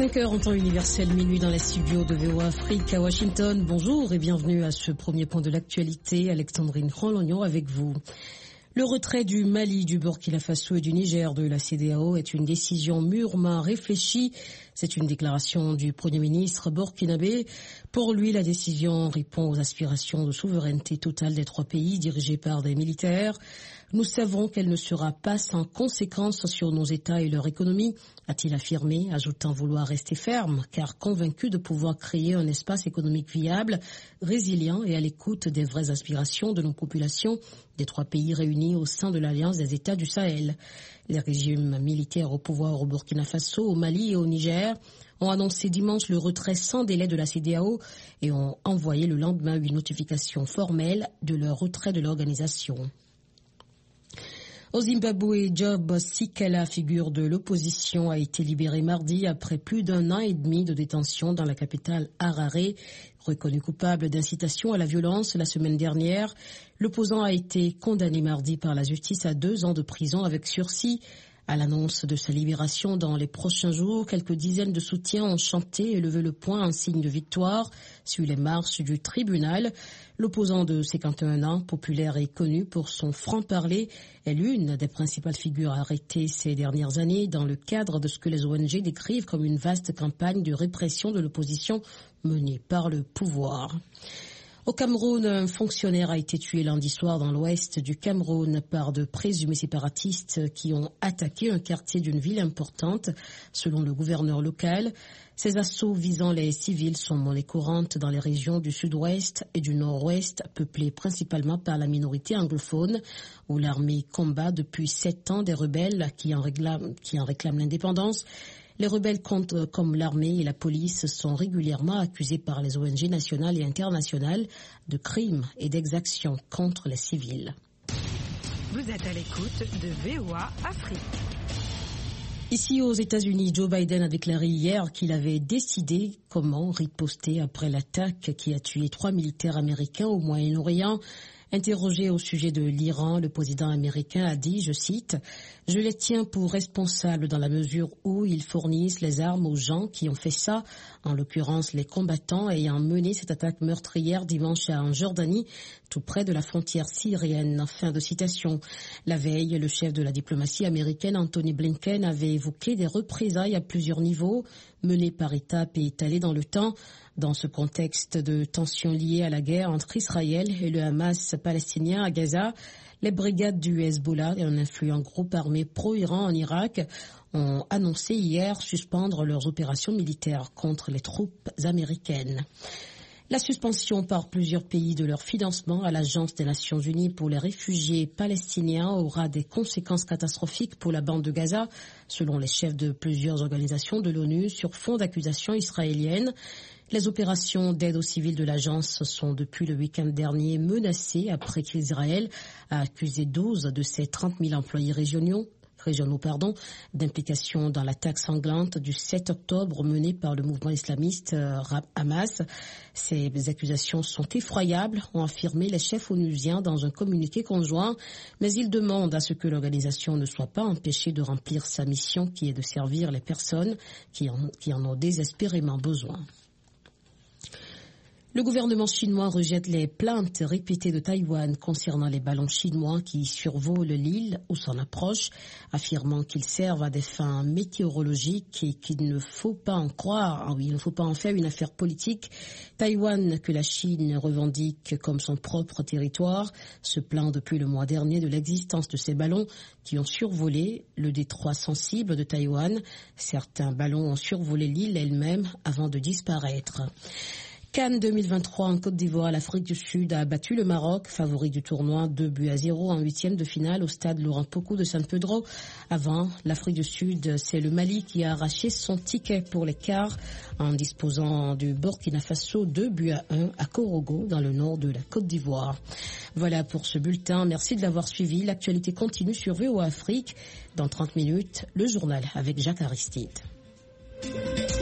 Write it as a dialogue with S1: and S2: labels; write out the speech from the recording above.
S1: 5h en temps universel, minuit dans les studios de VOA Afrique à Washington. Bonjour et bienvenue à ce premier point de l'actualité. Alexandrine Rolognon avec vous. Le retrait du Mali, du Burkina Faso et du Niger de la CEDEAO est une décision mûrement réfléchie. C'est une déclaration du Premier ministre burkinabé. Pour lui, la décision répond aux aspirations de souveraineté totale des trois pays dirigés par des militaires. Nous savons qu'elle ne sera pas sans conséquences sur nos États et leur économie, a-t-il affirmé, ajoutant vouloir rester ferme, car convaincu de pouvoir créer un espace économique viable, résilient et à l'écoute des vraies aspirations de nos populations des trois pays réunis au sein de l'Alliance des États du Sahel. Les régimes militaires au pouvoir au Burkina Faso, au Mali et au Niger ont annoncé dimanche le retrait sans délai de la CEDEAO et ont envoyé le lendemain une notification formelle de leur retrait de l'organisation. Au Zimbabwe, Job Sikela, figure de l'opposition, a été libéré mardi après plus d'1 an et demi de détention dans la capitale Harare. Reconnu coupable d'incitation à la violence la semaine dernière, l'opposant a été condamné mardi par la justice à 2 ans de prison avec sursis. À l'annonce de sa libération dans les prochains jours, quelques dizaines de soutiens ont chanté et levé le poing en signe de victoire sur les marches du tribunal. L'opposant de 51 ans, populaire et connu pour son franc-parler, est l'une des principales figures arrêtées ces dernières années dans le cadre de ce que les ONG décrivent comme une vaste campagne de répression de l'opposition menée par le pouvoir. Au Cameroun, un fonctionnaire a été tué lundi soir dans l'ouest du Cameroun par de présumés séparatistes qui ont attaqué un quartier d'une ville importante, selon le gouverneur local. Ces assauts visant les civils sont monnaie courante dans les régions du sud-ouest et du nord-ouest, peuplées principalement par la minorité anglophone, où l'armée combat depuis 7 ans des rebelles qui en réclament l'indépendance. Les rebelles comme l'armée et la police sont régulièrement accusés par les ONG nationales et internationales de crimes et d'exactions contre les civils.
S2: Vous êtes à l'écoute de VOA Afrique.
S1: Ici aux États-Unis, Joe Biden a déclaré hier qu'il avait décidé comment riposter après l'attaque qui a tué 3 militaires américains au Moyen-Orient. Interrogé au sujet de l'Iran, le président américain a dit, je cite, « Je les tiens pour responsables dans la mesure où ils fournissent les armes aux gens qui ont fait ça, en l'occurrence les combattants ayant mené cette attaque meurtrière dimanche en Jordanie, tout près de la frontière syrienne. » Fin de citation. La veille, le chef de la diplomatie américaine, Anthony Blinken, avait évoqué des représailles à plusieurs niveaux, menées par étapes et étalées dans le temps. Dans ce contexte de tensions liées à la guerre entre Israël et le Hamas palestinien à Gaza, les brigades du Hezbollah et un influent groupe armé pro-Iran en Irak ont annoncé hier suspendre leurs opérations militaires contre les troupes américaines. La suspension par plusieurs pays de leur financement à l'Agence des Nations Unies pour les réfugiés palestiniens aura des conséquences catastrophiques pour la bande de Gaza, selon les chefs de plusieurs organisations de l'ONU sur fond d'accusations israéliennes. Les opérations d'aide aux civils de l'agence sont depuis le week-end dernier menacées après qu'Israël a accusé 12 de ses 30 000 employés régionaux d'implication dans l'attaque sanglante du 7 octobre menée par le mouvement islamiste Hamas. Ces accusations sont effroyables, ont affirmé les chefs onusiens dans un communiqué conjoint, mais ils demandent à ce que l'organisation ne soit pas empêchée de remplir sa mission qui est de servir les personnes qui en ont désespérément besoin. Le gouvernement chinois rejette les plaintes répétées de Taïwan concernant les ballons chinois qui survolent l'île ou s'en approchent, affirmant qu'ils servent à des fins météorologiques et qu'il ne faut pas en croire, il ne faut pas en faire une affaire politique. Taïwan, que la Chine revendique comme son propre territoire, se plaint depuis le mois dernier de l'existence de ces ballons qui ont survolé le détroit sensible de Taïwan. Certains ballons ont survolé l'île elle-même avant de disparaître. Cannes 2023 en Côte d'Ivoire, l'Afrique du Sud a battu le Maroc, favori du tournoi 2-0 en huitième de finale au stade Laurent Pokou de San Pedro. Avant l'Afrique du Sud, c'est le Mali qui a arraché son ticket pour les quarts en disposant du Burkina Faso 2-1 à Korogo dans le nord de la Côte d'Ivoire. Voilà pour ce bulletin. Merci de l'avoir suivi. L'actualité continue sur VOA Afrique. Dans 30 minutes, le journal avec Jacques Aristide.